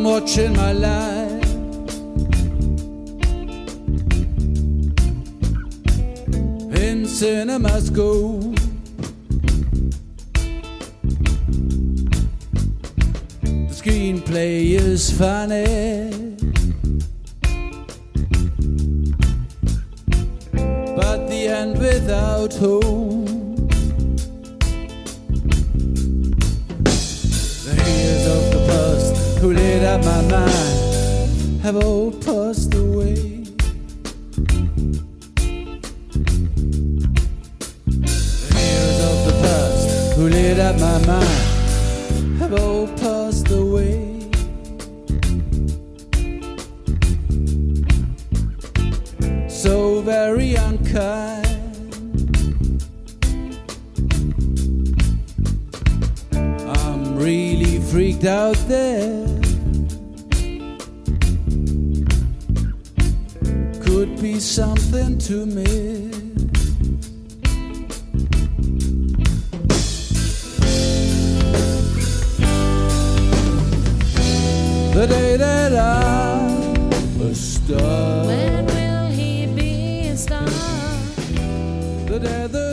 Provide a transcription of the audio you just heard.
watching my life in CinemaScope. The screenplay is funny, but the end without hope. The years of the past who lit up my mind have all passed away. The years of the past who lit up my mind have all passed away. So very unkind, I'm really freaked out there. Could be something to miss. The day that I'm a star. When will he be a star? The day that